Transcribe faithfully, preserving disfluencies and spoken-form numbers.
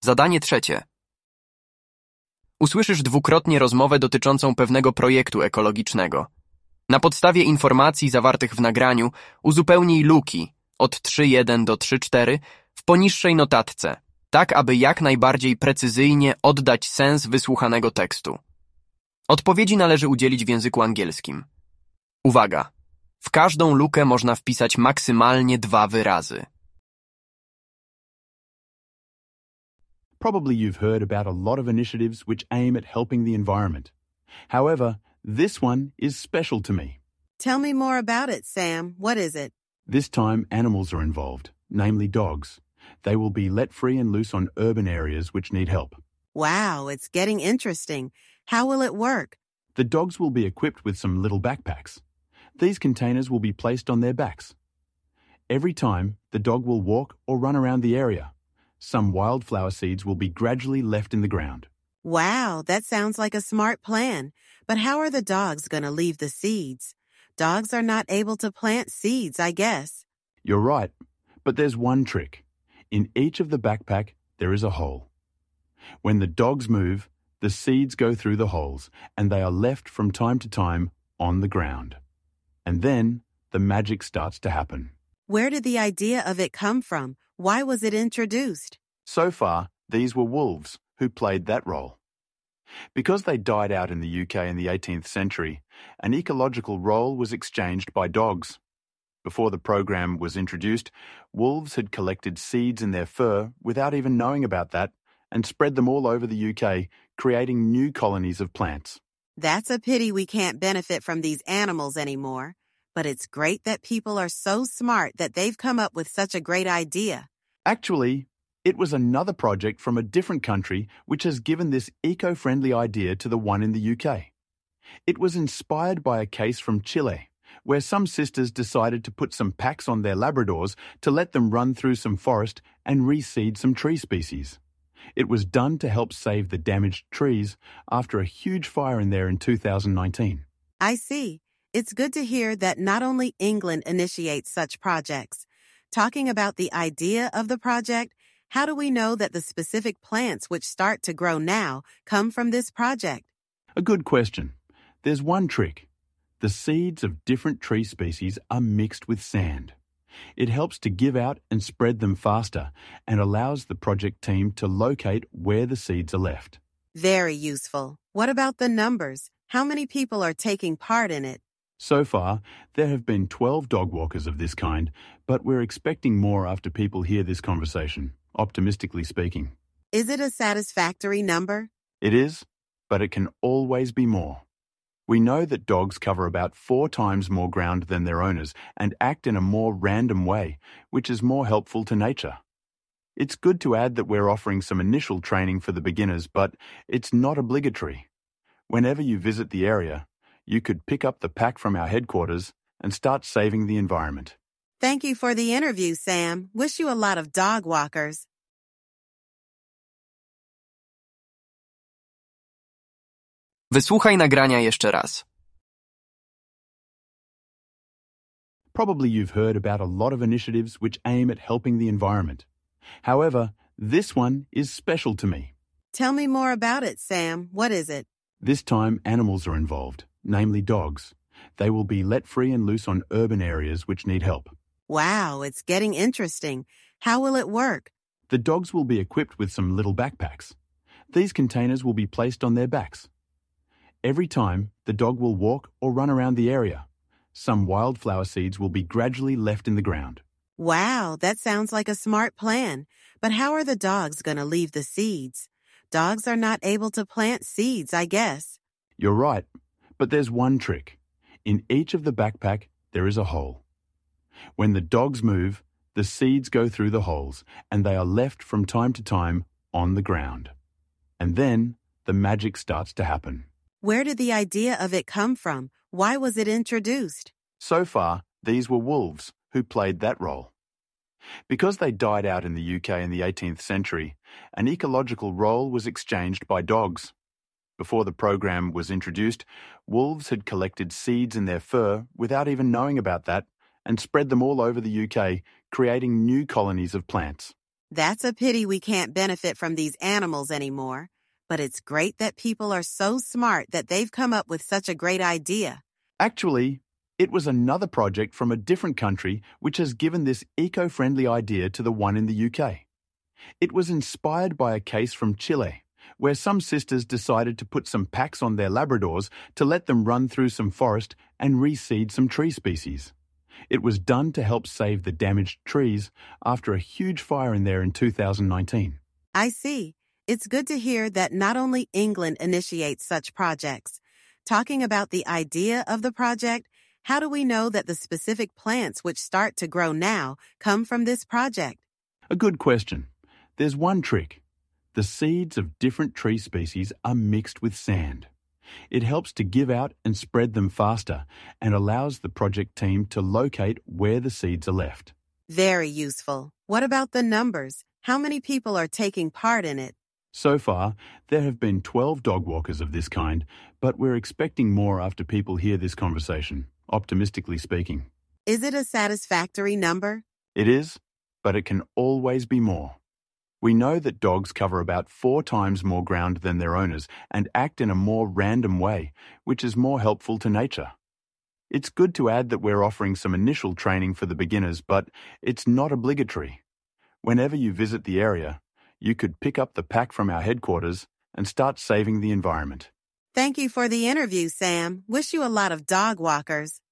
Zadanie trzecie. Usłyszysz dwukrotnie rozmowę dotyczącą pewnego projektu ekologicznego. Na podstawie informacji zawartych w nagraniu uzupełnij luki od trzy jeden do trzy cztery w poniższej notatce, tak aby jak najbardziej precyzyjnie oddać sens wysłuchanego tekstu. Odpowiedzi należy udzielić w języku angielskim. Uwaga! W każdą lukę można wpisać maksymalnie dwa wyrazy. Probably you've heard about a lot of initiatives which aim at helping the environment. However, this one is special to me. Tell me more about it, Sam. What is it? This time animals are involved, namely dogs. They will be let free and loose on urban areas which need help. Wow, it's getting interesting. How will it work? The dogs will be equipped with some little backpacks. These containers will be placed on their backs. Every time, the dog will walk or run around the area. Some wildflower seeds will be gradually left in the ground. Wow, that sounds like a smart plan. But how are the dogs going to leave the seeds? Dogs are not able to plant seeds, I guess. You're right, but there's one trick. In each of the backpack, there is a hole. When the dogs move, the seeds go through the holes, and they are left from time to time on the ground. And then the magic starts to happen. Where did the idea of it come from? Why was it introduced? So far, these were wolves who played that role. Because they died out in the U K in the eighteenth century, an ecological role was exchanged by dogs. Before the program was introduced, wolves had collected seeds in their fur without even knowing about that and spread them all over the U K, creating new colonies of plants. That's a pity we can't benefit from these animals anymore. But it's great that people are so smart that they've come up with such a great idea. Actually, it was another project from a different country which has given this eco-friendly idea to the one in the U K. It was inspired by a case from Chile, where some sisters decided to put some packs on their Labradors to let them run through some forest and reseed some tree species. It was done to help save the damaged trees after a huge fire in there in two thousand nineteen. I see. It's good to hear that not only England initiates such projects. Talking about the idea of the project, how do we know that the specific plants which start to grow now come from this project? A good question. There's one trick. The seeds of different tree species are mixed with sand. It helps to give out and spread them faster and allows the project team to locate where the seeds are left. Very useful. What about the numbers? How many people are taking part in it? So far, there have been twelve dog walkers of this kind, but we're expecting more after people hear this conversation, optimistically speaking. Is it a satisfactory number? It is, but it can always be more. We know that dogs cover about four times more ground than their owners and act in a more random way, which is more helpful to nature. It's good to add that we're offering some initial training for the beginners, but it's not obligatory. Whenever you visit the area, you could pick up the pack from our headquarters and start saving the environment. Thank you for the interview, Sam. Wish you a lot of dog walkers. Wysłuchaj nagrania jeszcze raz. Probably you've heard about a lot of initiatives which aim at helping the environment. However, this one is special to me. Tell me more about it, Sam. What is it? This time animals are involved, namely dogs. They will be let free and loose on urban areas which need help. Wow, it's getting interesting. How will it work? The dogs will be equipped with some little backpacks. These containers will be placed on their backs. Every time, the dog will walk or run around the area. Some wildflower seeds will be gradually left in the ground. Wow, that sounds like a smart plan. But how are the dogs going to leave the seeds? Dogs are not able to plant seeds, I guess. You're right, but there's one trick. In each of the backpack, there is a hole. When the dogs move, the seeds go through the holes, and they are left from time to time on the ground. And then the magic starts to happen. Where did the idea of it come from? Why was it introduced? So far, these were wolves who played that role. Because they died out in the U K in the eighteenth century, an ecological role was exchanged by dogs. Before the program was introduced, wolves had collected seeds in their fur without even knowing about that and spread them all over the U K, creating new colonies of plants. That's a pity we can't benefit from these animals anymore. But it's great that people are so smart that they've come up with such a great idea. Actually, it was another project from a different country which has given this eco-friendly idea to the one in the U K. It was inspired by a case from Chile, where some sisters decided to put some packs on their Labradors to let them run through some forest and reseed some tree species. It was done to help save the damaged trees after a huge fire in there in two thousand nineteen. I see. It's good to hear that not only England initiates such projects. Talking about the idea of the project, how do we know that the specific plants which start to grow now come from this project? A good question. There's one trick. The seeds of different tree species are mixed with sand. It helps to give out and spread them faster and allows the project team to locate where the seeds are left. Very useful. What about the numbers? How many people are taking part in it? So far, there have been twelve dog walkers of this kind, but we're expecting more after people hear this conversation, optimistically speaking. Is it a satisfactory number? It is, but it can always be more. We know that dogs cover about four times more ground than their owners and act in a more random way, which is more helpful to nature. It's good to add that we're offering some initial training for the beginners, but it's not obligatory. Whenever you visit the area, you could pick up the pack from our headquarters and start saving the environment. Thank you for the interview, Sam. Wish you a lot of dog walkers.